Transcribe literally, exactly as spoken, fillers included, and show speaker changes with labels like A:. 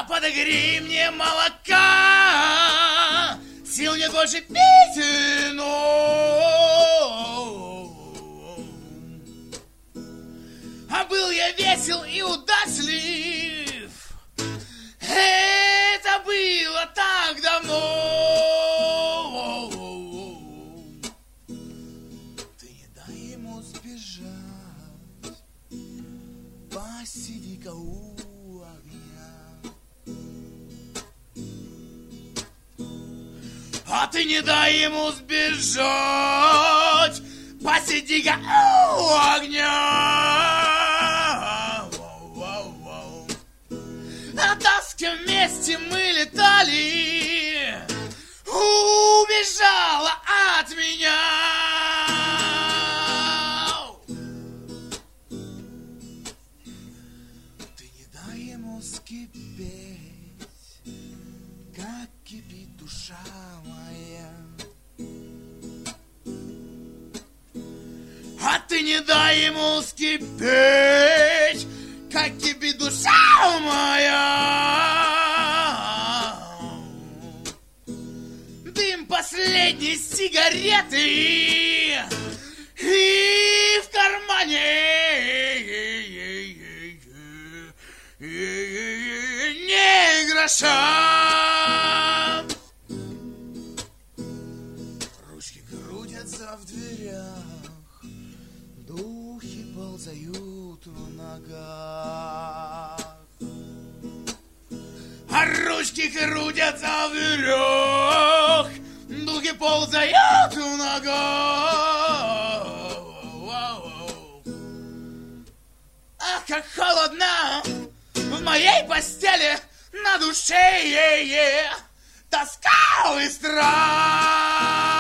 A: А подогрей мне молока, сил нет больше пить, но... А был я весел и удачлив, это было так давно. Ты не дай ему сбежать, посиди-ка у огня. А ты не дай ему сбежать, посиди-ка у огня. На тоске вместе мы летали, убежала от меня. Ты не дай ему скипеть, как кипит душа моя. А ты не дай ему скипеть, как кипит душа моя. Дым последней сигареты и в кармане не гроша. Ручки крутятся в дверях, духи ползают в ногах. А ручки крутятся в дверях, духи ползают в ногах. Ах, как холодно в моей постели, на душе тоска и страх.